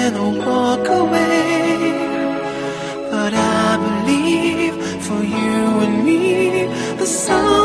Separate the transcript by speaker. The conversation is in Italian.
Speaker 1: then I'll walk away. But I believe for you and me the sun